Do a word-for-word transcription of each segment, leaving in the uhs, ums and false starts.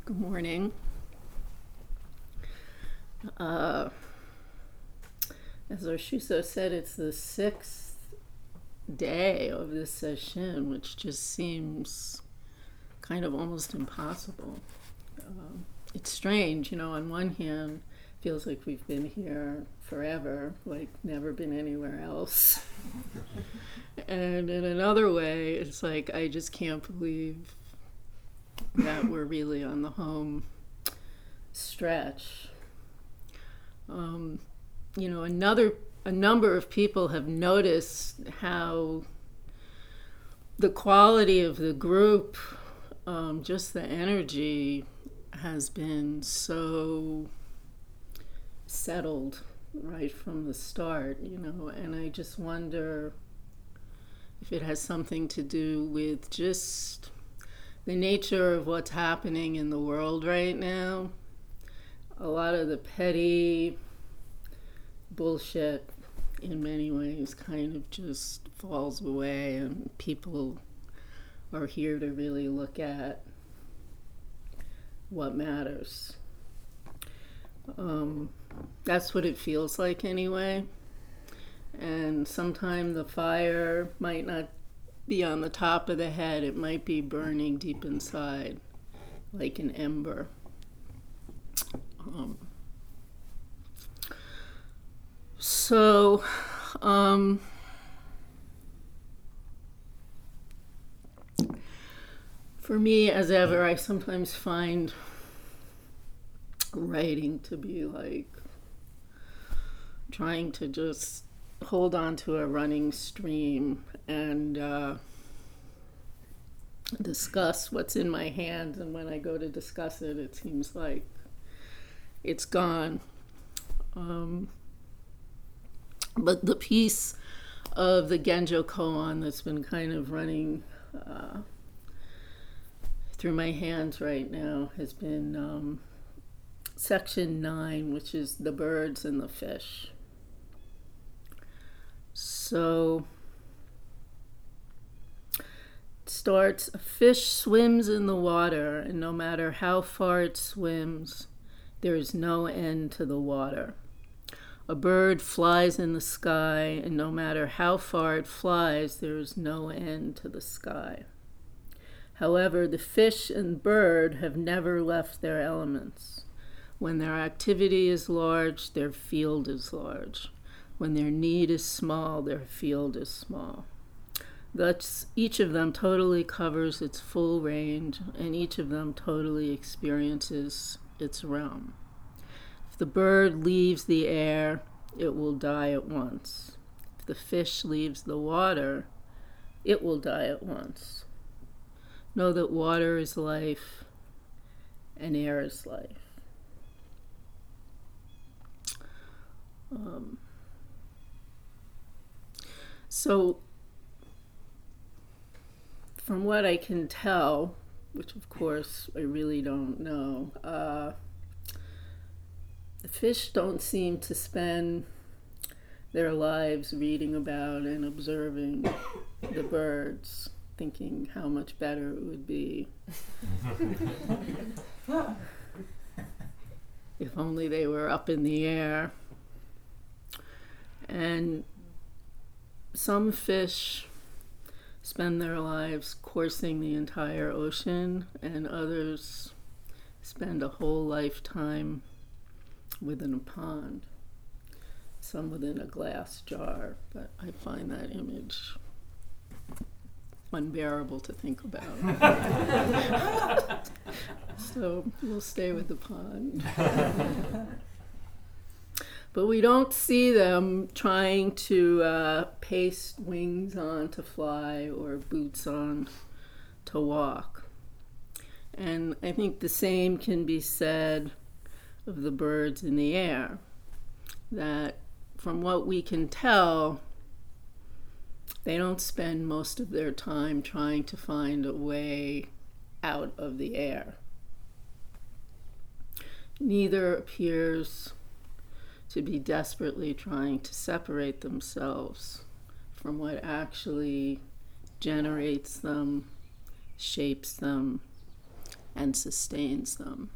Good morning. Uh, as Oshuso said, it's the sixth day of this session, which just seems kind of almost impossible. Um, it's strange, you know, on one hand, it feels like we've been here forever, like never been anywhere else. And in another way, it's like I just can't believe that we're really on the home stretch. Um, you know, another a number of people have noticed how the quality of the group, um, just the energy, has been so settled right from the start, you know, and I just wonder if it has something to do with just the nature of what's happening in the world right now. A lot of the petty bullshit in many ways kind of just falls away, and people are here to really look at what matters. Um, that's what it feels like anyway. And sometimes the fire might not be on the top of the head, it might be burning deep inside, like an ember. Um, so, um, for me, as ever, I sometimes find writing to be like trying to just hold on to a running stream and uh, discuss what's in my hands, and when I go to discuss it, it seems like it's gone. Um, but the piece of the Genjo Koan that's been kind of running uh, through my hands right now has been um, section nine, which is the birds and the fish. So it starts, a fish swims in the water, and no matter how far it swims, there is no end to the water. A bird flies in the sky, and no matter how far it flies, there is no end to the sky. However, the fish and bird have never left their elements. When their activity is large, their field is large. When their need is small, their field is small. Thus, each of them totally covers its full range, and each of them totally experiences its realm. If the bird leaves the air, it will die at once. If the fish leaves the water, it will die at once. Know that water is life, and air is life. Um, So, from what I can tell, which of course I really don't know, uh, the fish don't seem to spend their lives reading about and observing the birds, thinking how much better it would be if only they were up in the air. And some fish spend their lives coursing the entire ocean, and others spend a whole lifetime within a pond, some within a glass jar. But I find that image unbearable to think about. So we'll stay with the pond. But we don't see them trying to uh, paste wings on to fly or boots on to walk. And I think the same can be said of the birds in the air, that from what we can tell, they don't spend most of their time trying to find a way out of the air. Neither appears to be desperately trying to separate themselves from what actually generates them, shapes them, and sustains them.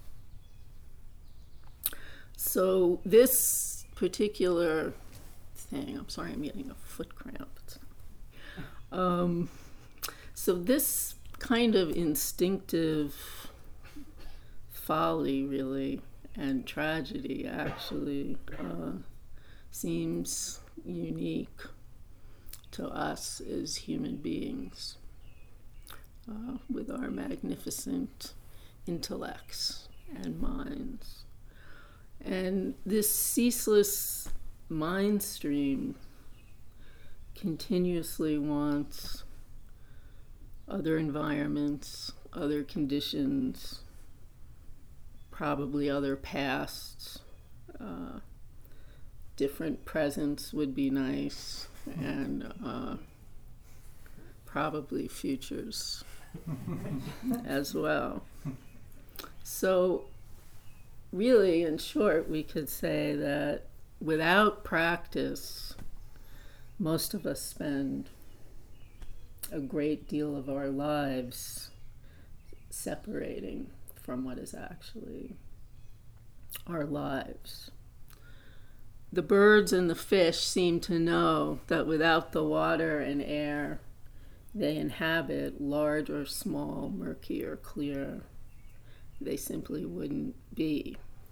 So this particular thing, I'm sorry, I'm getting a foot cramp. Um, so this kind of instinctive folly, really, and tragedy, actually, uh, seems unique to us as human beings, uh, with our magnificent intellects and minds. And this ceaseless mind stream continuously wants other environments, other conditions, probably other pasts, uh, different presents would be nice, and uh, probably futures as well. So really, in short, we could say that without practice, most of us spend a great deal of our lives separating from what is actually our lives. The birds and the fish seem to know that without the water and air they inhabit, large or small, murky or clear, they simply wouldn't be.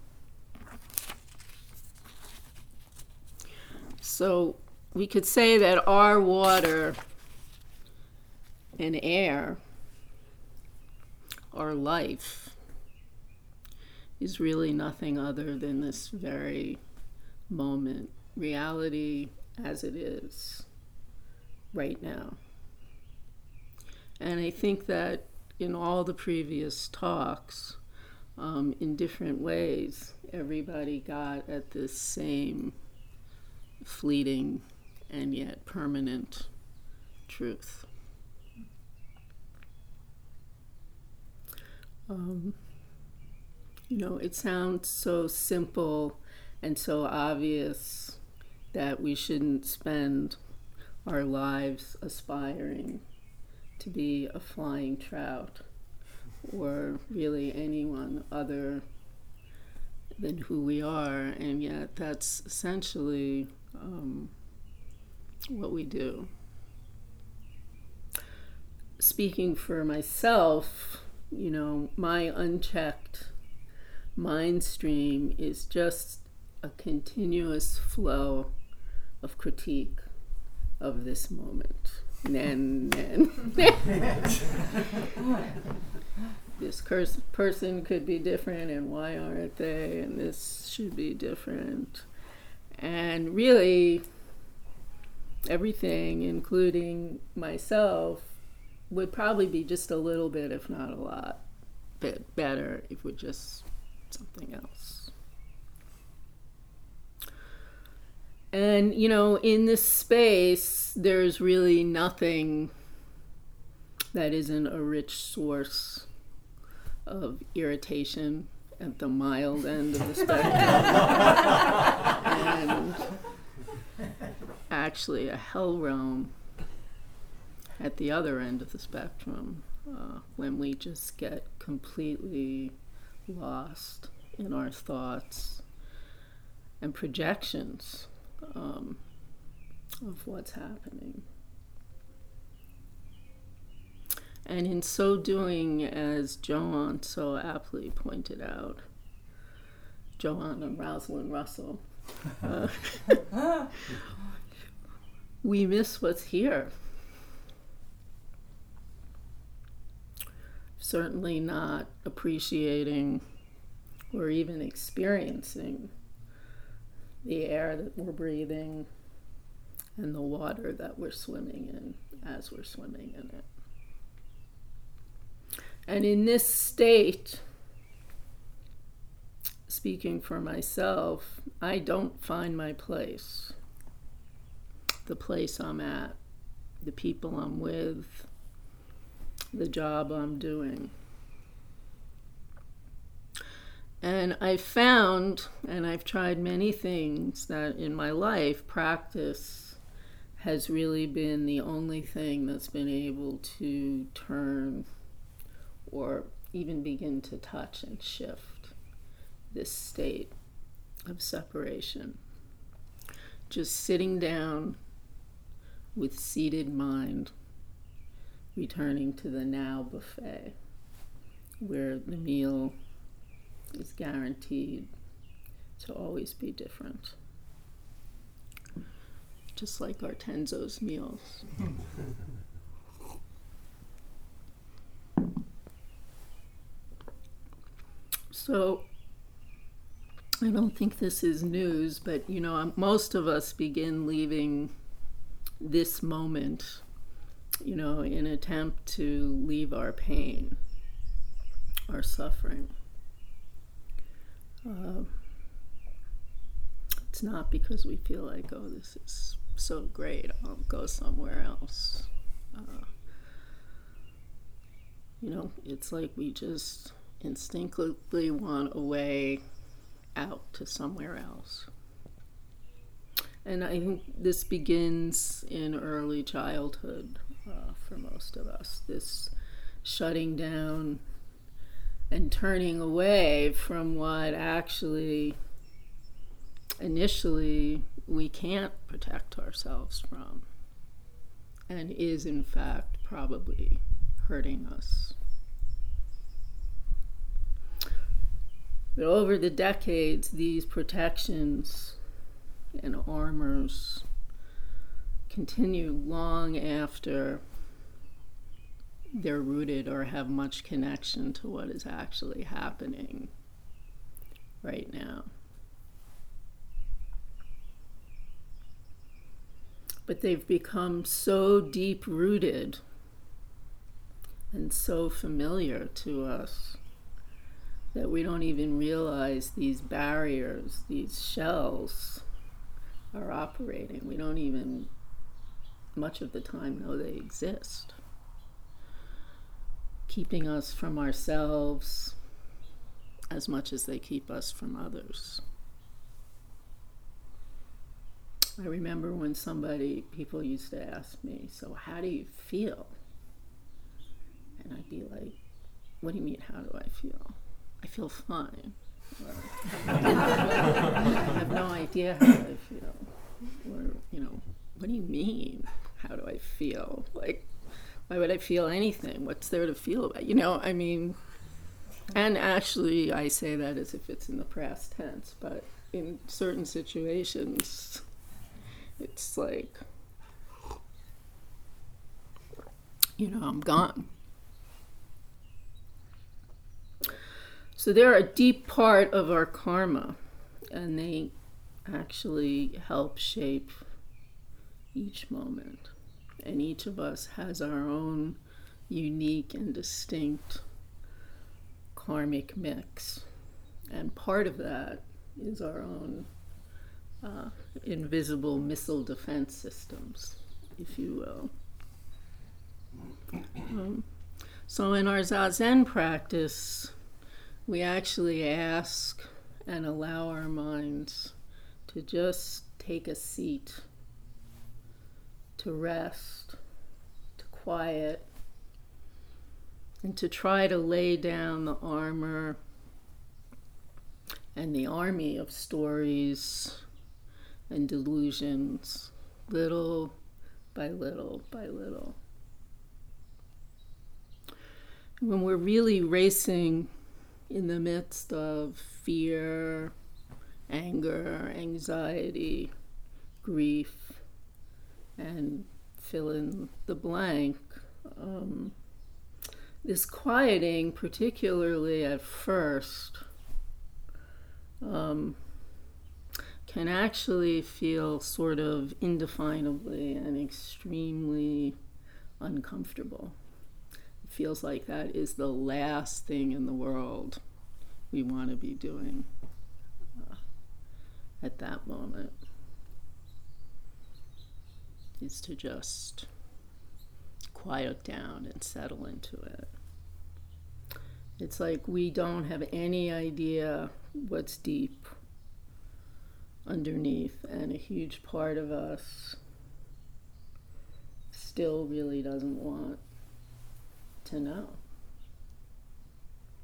So we could say that our water and air, our life, is really nothing other than this very moment, reality as it is right now. And I think that in all the previous talks, um, in different ways, everybody got at this same fleeting and yet permanent truth. Um, you know, it sounds so simple and so obvious that we shouldn't spend our lives aspiring to be a flying trout or really anyone other than who we are, and yet that's essentially um, what we do. Speaking for myself, you know, my unchecked mind stream is just a continuous flow of critique of this moment. Nen, nen. This curs- person could be different, and why aren't they? And this should be different. And really, everything, including myself, would probably be just a little bit, if not a lot, bit better if we're just something else. And, you know, in this space, there's really nothing that isn't a rich source of irritation at the mild end of the spectrum. And actually a hell realm at the other end of the spectrum, uh, when we just get completely lost in our thoughts and projections um, of what's happening. And in so doing, as Joanne so aptly pointed out, Joanne and Rosalind Russell, uh, we miss what's here. Certainly not appreciating or even experiencing the air that we're breathing and the water that we're swimming in as we're swimming in it. And in this state, speaking for myself, I don't find my place. The place I'm at, the people I'm with, the job I'm doing. And I've found, and I've tried many things, that in my life, practice has really been the only thing that's been able to turn or even begin to touch and shift this state of separation. Just sitting down with seated mind, returning to the now buffet, where the meal is guaranteed to always be different. Just like Artenzo's meals. So, I don't think this is news, but you know, most of us begin leaving this moment, you know, in an attempt to leave our pain, our suffering. Uh, it's not because we feel like, oh, this is so great, I'll go somewhere else. Uh, you know, it's like we just instinctively want a way out to somewhere else. And I think this begins in early childhood uh, for most of us, this shutting down and turning away from what actually initially we can't protect ourselves from, and is in fact probably hurting us. But over the decades, these protections and armors continue long after they're rooted or have much connection to what is actually happening right now. But they've become so deep-rooted and so familiar to us that we don't even realize these barriers, these shells are operating. We don't even, much of the time, know they exist, keeping us from ourselves as much as they keep us from others. I remember when somebody, people used to ask me, so how do you feel? And I'd be like, what do you mean, how do I feel? I feel fine. Or, I have no idea how I feel. Or, you know, what do you mean, how do I feel? Like, why would I feel anything? What's there to feel about? You know, I mean, and actually I say that as if it's in the past tense, but in certain situations, it's like, you know, I'm gone. So they're a deep part of our karma, and they actually help shape each moment. And each of us has our own unique and distinct karmic mix. And part of that is our own uh, invisible missile defense systems, if you will. Um, so in our Zazen practice, we actually ask and allow our minds to just take a seat, to rest, to quiet, and to try to lay down the armor and the army of stories and delusions, little by little by little. When we're really racing in the midst of fear, anger, anxiety, grief, and fill in the blank, um, this quieting, particularly at first, um, can actually feel sort of indefinably and extremely uncomfortable. It feels like that is the last thing in the world we want to be doing uh, at that moment, is to just quiet down and settle into it. It's like we don't have any idea what's deep underneath, and a huge part of us still really doesn't want to know.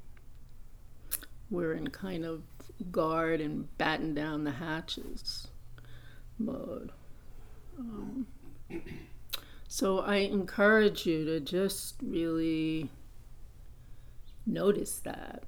we're in kind of guard and batten down the hatches mode. Um, so I encourage you to just really notice that.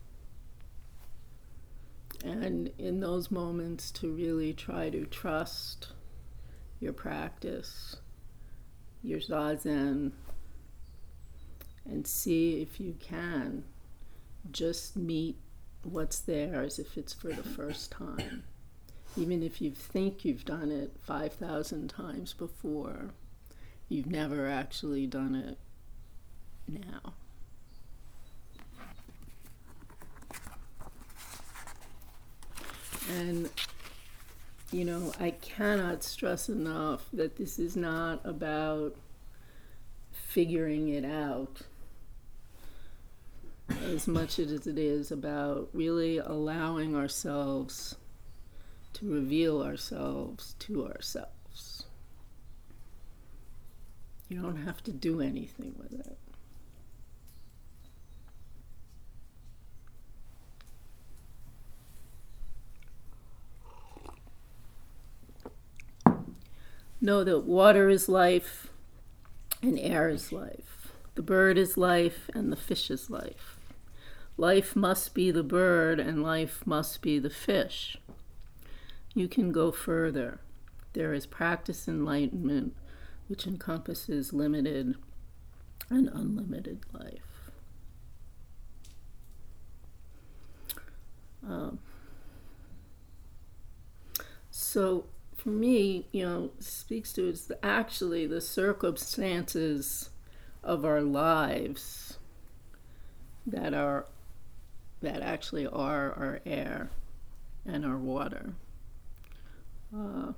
And in those moments to really try to trust your practice, your zazen, and see if you can just meet what's there as if it's for the first time. Even if you think you've done it five thousand times before, you've never actually done it now. And, you know, I cannot stress enough that this is not about figuring it out as much as it is about really allowing ourselves to reveal ourselves to ourselves. You don't have to do anything with it. Know that water is life and air is life. The bird is life and the fish is life. Life must be the bird and life must be the fish. You can go further. There is practice enlightenment, which encompasses limited and unlimited life. Um, so for me, you know, speaks to is the, actually the circumstances of our lives that are that actually are our air and our water. Uh,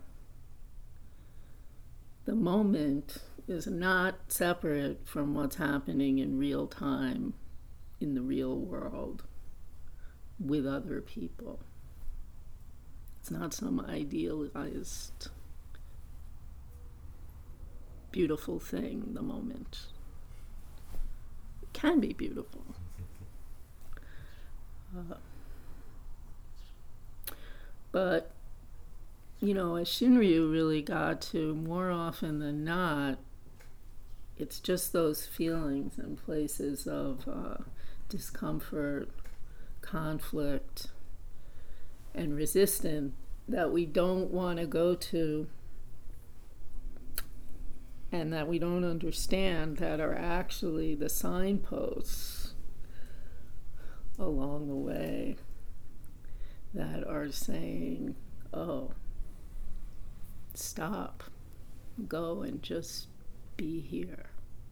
the moment is not separate from what's happening in real time in the real world with other people. It's not some idealized, beautiful thing, the moment. It can be beautiful. Uh, but, you know, as Shinryu really got to, more often than not, it's just those feelings and places of uh, discomfort, conflict, and resistance that we don't want to go to and that we don't understand that are actually the signposts along the way that are saying, oh, stop, go and just be here.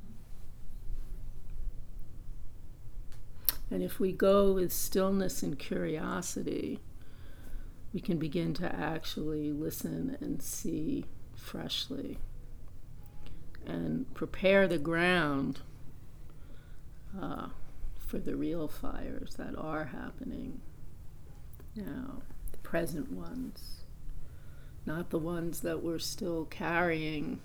And if we go with stillness and curiosity, we can begin to actually listen and see freshly and prepare the ground uh, for the real fires that are happening now, the present ones, not the ones that we're still carrying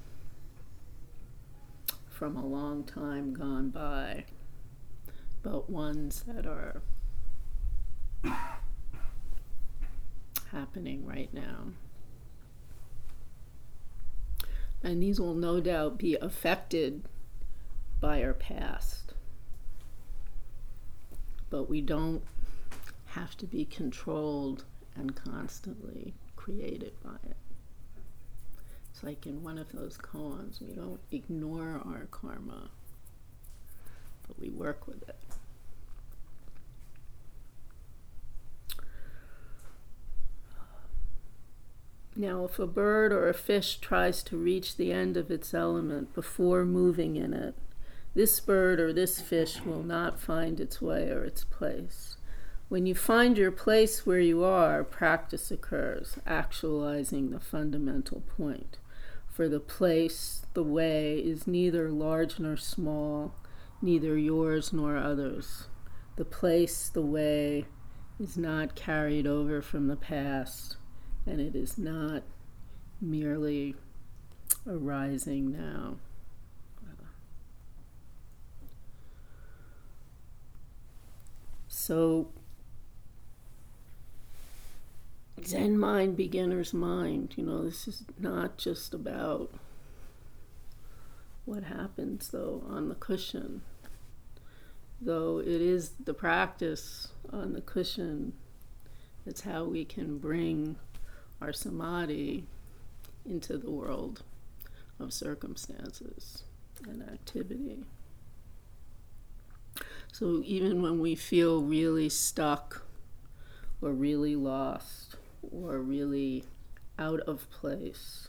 from a long time gone by, but ones that are happening right now. And these will no doubt be affected by our past. But we don't have to be controlled and constantly created by it. It's like in one of those koans, we don't ignore our karma, but we work with it. Now, if a bird or a fish tries to reach the end of its element before moving in it, this bird or this fish will not find its way or its place. When you find your place where you are, practice occurs, actualizing the fundamental point. For the place, the way, is neither large nor small, neither yours nor others. The place, the way, is not carried over from the past, and it is not merely arising now. So Zen mind, beginner's mind. You know, this is not just about what happens, though, on the cushion. Though it is the practice on the cushion, it's how we can bring our samadhi into the world of circumstances and activity. So even when we feel really stuck or really lost or really out of place,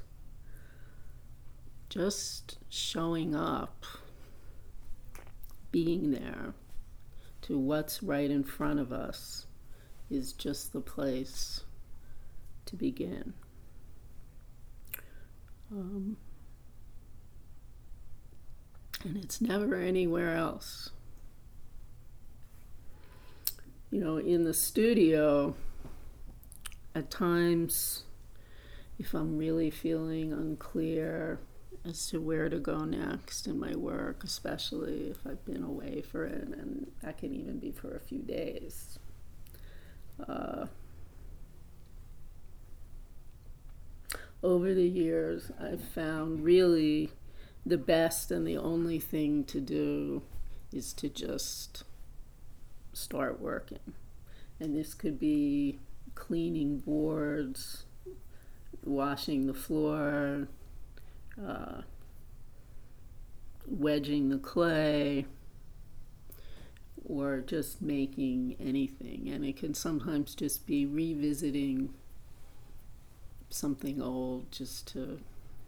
just showing up, being there to what's right in front of us is just the place to begin. Um, and it's never anywhere else. You know, in the studio, at times, if I'm really feeling unclear as to where to go next in my work, especially if I've been away for it, and that can even be for a few days. Uh, over the years, I've found really the best and the only thing to do is to just start working. And this could be cleaning boards, washing the floor, uh, wedging the clay, or just making anything. And it can sometimes just be revisiting something old, just to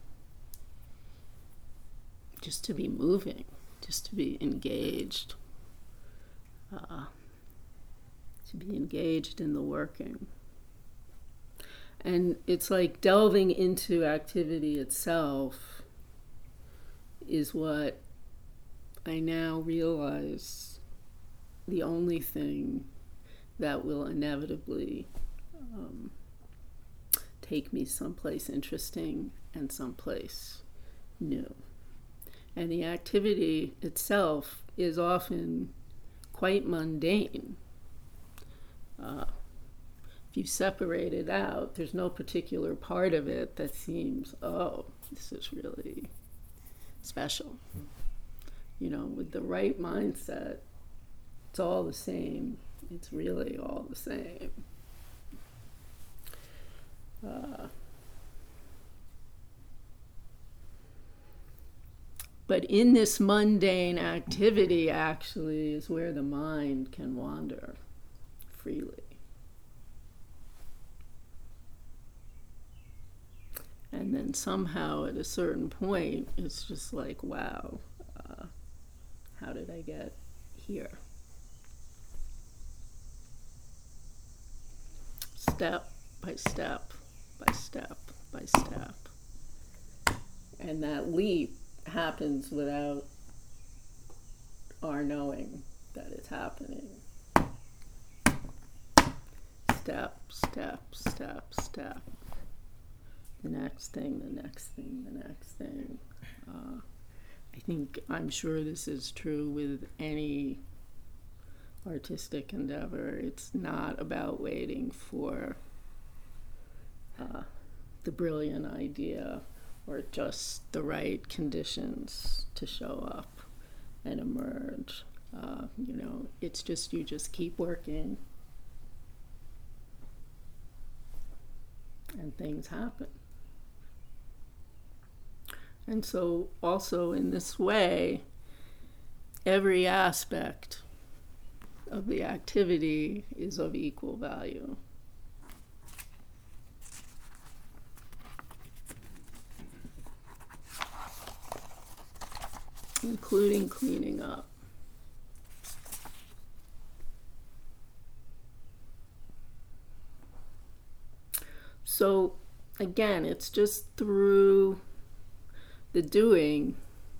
just to be moving, just to be engaged, uh, to be engaged in the working. And it's like delving into activity itself is what I now realize the only thing that will inevitably um, take me someplace interesting and someplace new. And the activity itself is often quite mundane. Uh, if you separate it out, there's no particular part of it that seems, oh, this is really special. You know, with the right mindset, it's all the same. It's really all the same. Uh, but in this mundane activity, actually, is where the mind can wander freely. And then somehow, at a certain point, it's just like, wow, uh, how did I get here? Step by step, by step, by step. And that leap happens without our knowing that it's happening. Step, step, step, step. The next thing, the next thing, the next thing. Uh, I think, I'm sure this is true with any artistic endeavor. It's not about waiting for uh, the brilliant idea or just the right conditions to show up and emerge. Uh, you know, it's just, you just keep working and things happen. And so also in this way, every aspect of the activity is of equal value. Including cleaning up. So again, it's just through the doing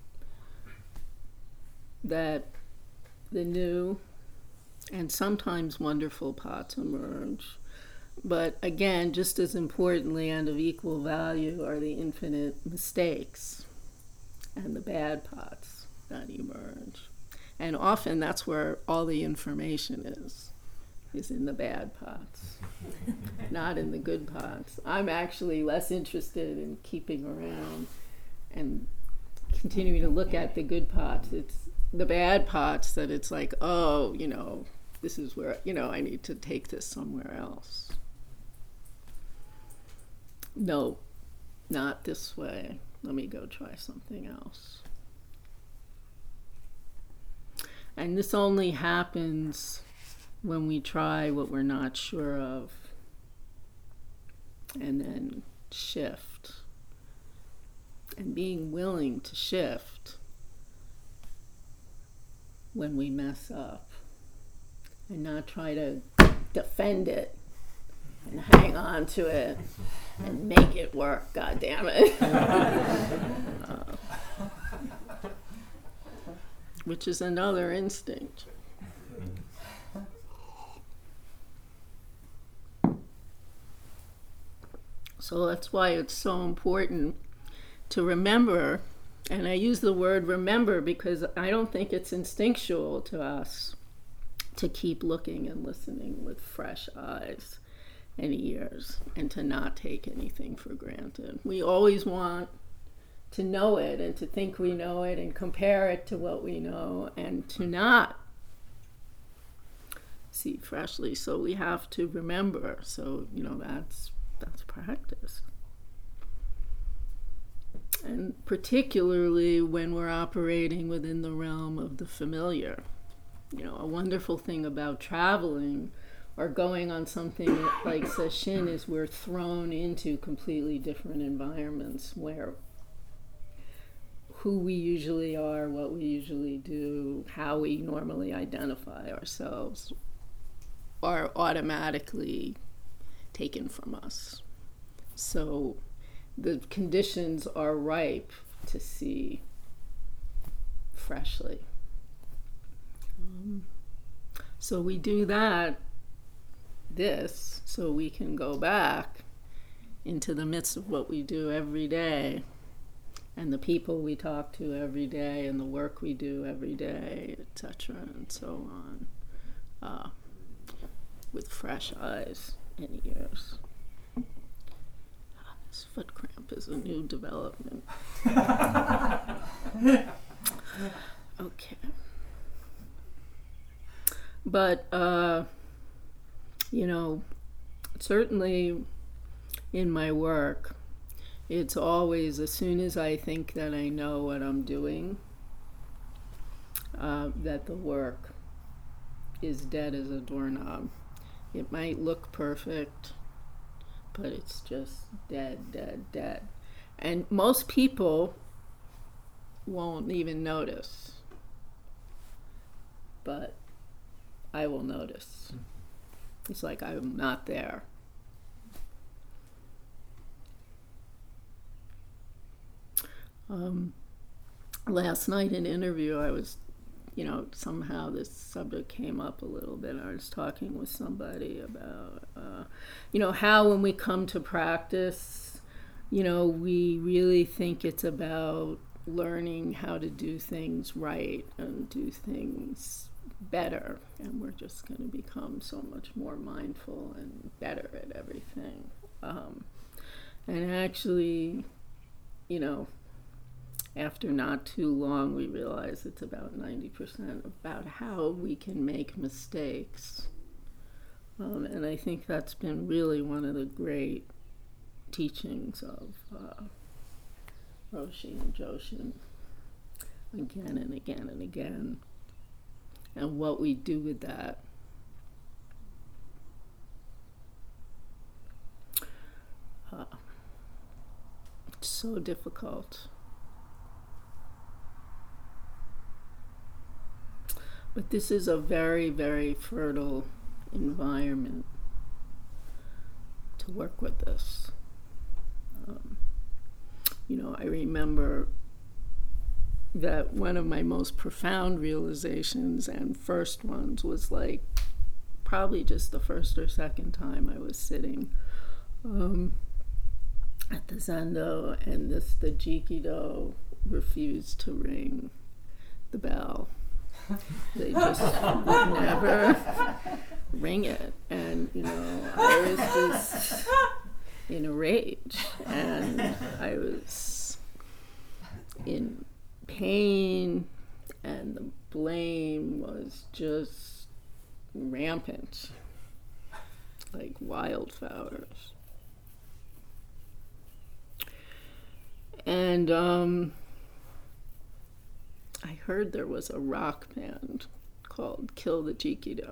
that the new and sometimes wonderful pots emerge. But again, just as importantly and of equal value are the infinite mistakes and the bad pots that emerge. And often that's where all the information is, is in the bad pots. not in the good parts. I'm actually less interested in keeping around and continuing to look at the good parts. It's the bad parts that it's like, oh, you know, this is where, you know, I need to take this somewhere else. No, not this way. Let me go try something else. And this only happens when we try what we're not sure of and then shift. And being willing to shift when we mess up and not try to defend it and hang on to it and make it work, God damn it. uh, which is another instinct. So that's why it's so important to remember, and I use the word remember because I don't think it's instinctual to us to keep looking and listening with fresh eyes and ears and to not take anything for granted. We always want to know it and to think we know it and compare it to what we know and to not see freshly. So we have to remember. So, you know, that's that's practice. And particularly when we're operating within the realm of the familiar. You know, a wonderful thing about traveling or going on something like Sesshin is we're thrown into completely different environments where who we usually are, what we usually do, how we normally identify ourselves are automatically taken from us. So the conditions are ripe to see freshly. Um, so we do that, this, so we can go back into the midst of what we do every day and the people we talk to every day and the work we do every day, et cetera, and so on, uh, with fresh eyes and ears. This foot cramp is a new development. Okay. But, uh, you know, certainly in my work, it's always as soon as I think that I know what I'm doing, uh, that the work is dead as a doorknob. It might look perfect, but it's just dead, dead, dead. And most people won't even notice. But I will notice. It's like I'm not there. Um, last night in an interview, I was, you know, somehow this subject came up a little bit. I was talking with somebody about, uh, you know, how when we come to practice, you know, we really think it's about learning how to do things right and do things better. And we're just going to become so much more mindful and better at everything. Um, and actually, you know, after not too long, we realize it's about ninety percent about how we can make mistakes. Um, and I think that's been really one of the great teachings of uh, Roshi and Joshin, again and again and again. And what we do with that. Uh, it's so difficult. But this is a very, very fertile environment to work with this. Um, you know, I remember that one of my most profound realizations and first ones was like probably just the first or second time I was sitting um, at the Zendo, and this the Jikido refused to ring the bell. They just would never ring it. And, you know, I was just in a rage. And I was in pain. And the blame was just rampant, like wildflowers. And um, I heard there was a rock band called Kill the Jikido.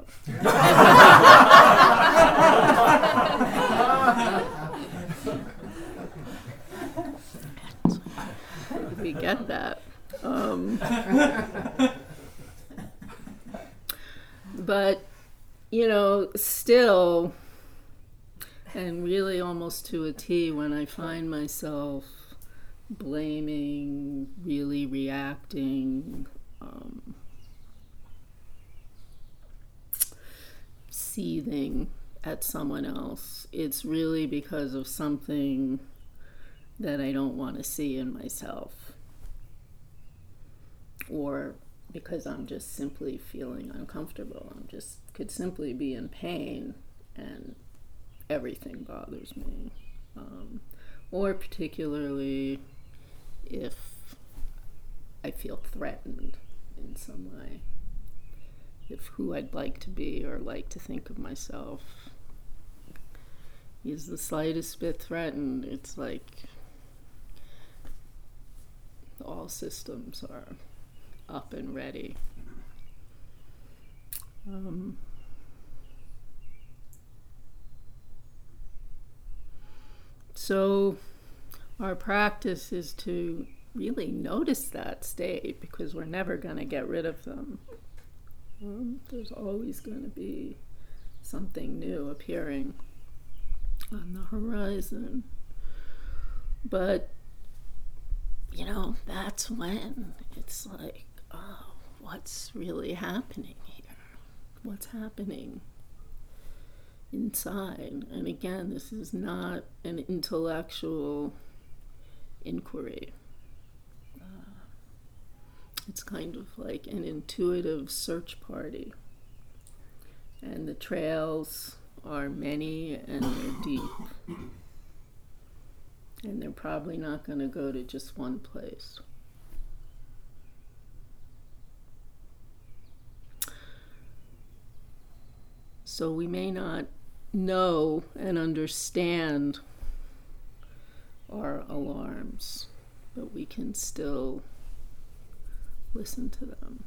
We get that. Um, but, you know, still, and really almost to a T, when I find myself blaming, really reacting, um, seething at someone else, it's really because of something that I don't want to see in myself, or because I'm just simply feeling uncomfortable. I'm just could simply be in pain and everything bothers me, um, or particularly if I feel threatened in some way, if who I'd like to be or like to think of myself is the slightest bit threatened, it's like all systems are up and ready. Um, so our practice is to really notice that state, because we're never going to get rid of them. Um, there's always going to be something new appearing on the horizon. But, you know, that's when it's like, oh, what's really happening here? What's happening inside? And again, this is not an intellectual inquiry. Uh, it's kind of like an intuitive search party. And the trails are many and they're deep. And they're probably not going to go to just one place. So we may not know and understand our alarms, but we can still listen to them.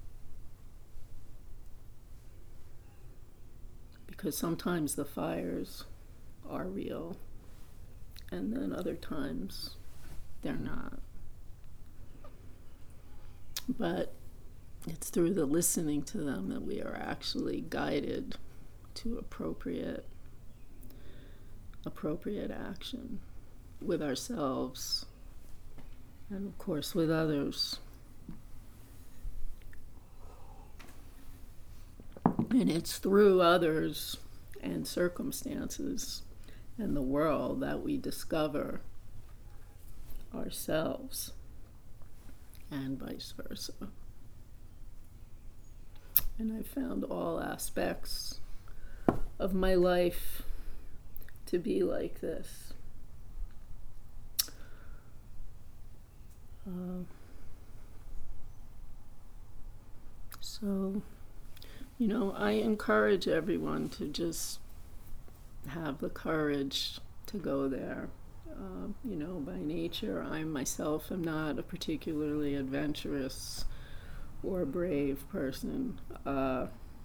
Because sometimes the fires are real, and then other times they're not. But it's through the listening to them that we are actually guided to appropriate appropriate action with ourselves and, of course, with others. And it's through others and circumstances and the world that we discover ourselves, and vice versa. And I found all aspects of my life to be like this. Uh, so, you know, I encourage everyone to just have the courage to go there. Uh, you know, by nature, I myself am not a particularly adventurous or brave person. Uh,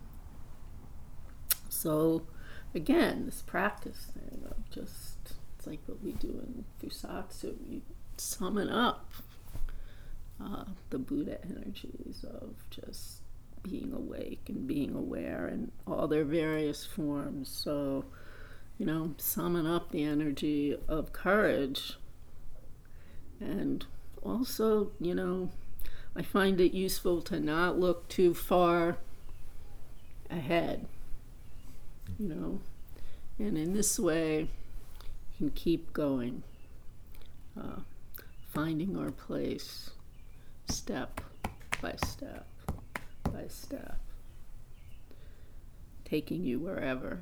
so, again, this practice thing of just, it's like what we do in Fusatsu, we summon up uh, the Buddha energies of just being awake and being aware in all their various forms. So, you know, summon up the energy of courage. And also, you know, I find it useful to not look too far ahead, you know, and in this way, you can keep going, uh, finding our place step by step by step, taking you wherever.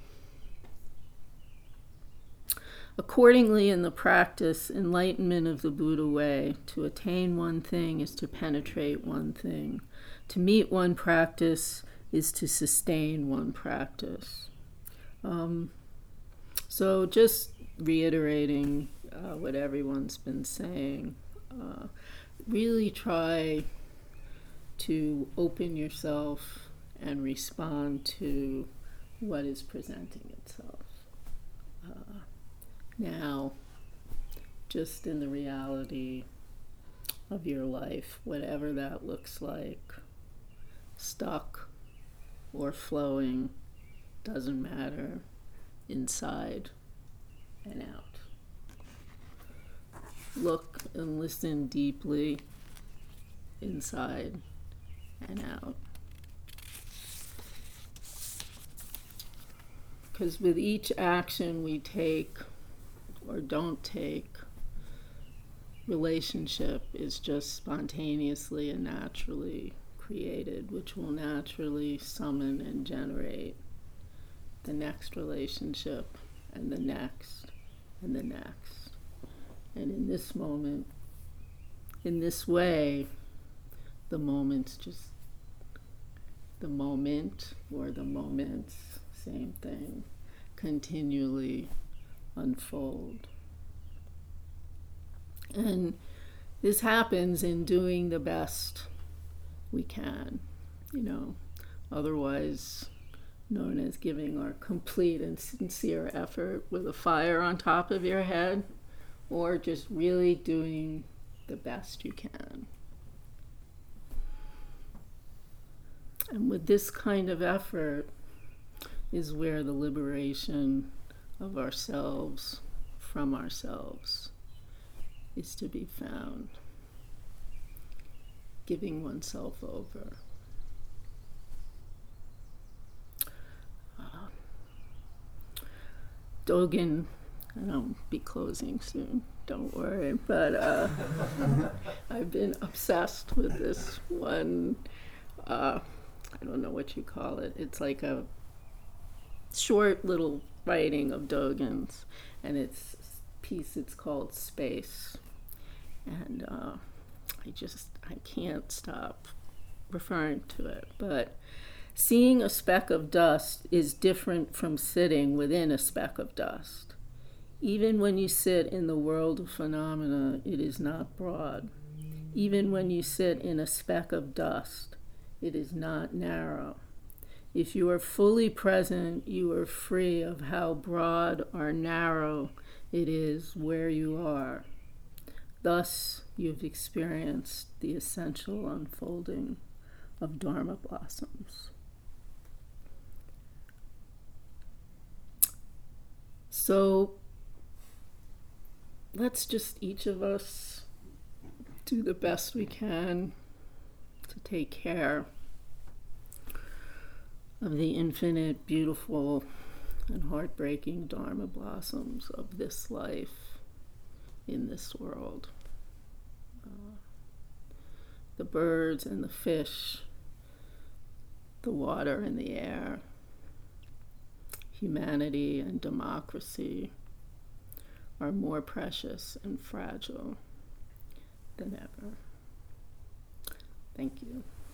Accordingly, in the practice, enlightenment of the Buddha way, to attain one thing is to penetrate one thing. To meet one practice is to sustain one practice. Um, so just reiterating uh, what everyone's been saying, uh, really try to open yourself and respond to what is presenting itself. Uh, now, just in the reality of your life, whatever that looks like, stuck or flowing, doesn't matter, inside and out. Look and listen deeply inside and out. Because with each action we take or don't take, relationship is just spontaneously and naturally created, which will naturally summon and generate the next relationship and the next and the next. And in this moment, in this way, the moment's just the moment or the moments, same thing, continually unfold. And this happens in doing the best we can, you know, otherwise known as giving our complete and sincere effort with a fire on top of your head, or just really doing the best you can. And with this kind of effort is where the liberation of ourselves from ourselves is to be found. Giving oneself over. Uh, Dogen, and I'll be closing soon, don't worry, but uh, I've been obsessed with this one, uh, I don't know what you call it, it's like a short little writing of Dogen's, and it's a piece, it's called Space. And uh, I just, I can't stop referring to it. But seeing a speck of dust is different from sitting within a speck of dust. Even when you sit in the world of phenomena, it is not broad. Even when you sit in a speck of dust, it is not narrow. If you are fully present, you are free of how broad or narrow it is where you are. Thus, you've experienced the essential unfolding of Dharma blossoms. So, let's just each of us do the best we can to take care of the infinite, beautiful, and heartbreaking Dharma blossoms of this life in this world. Uh, the birds and the fish, the water and the air, humanity and democracy are more precious and fragile than ever. Thank you.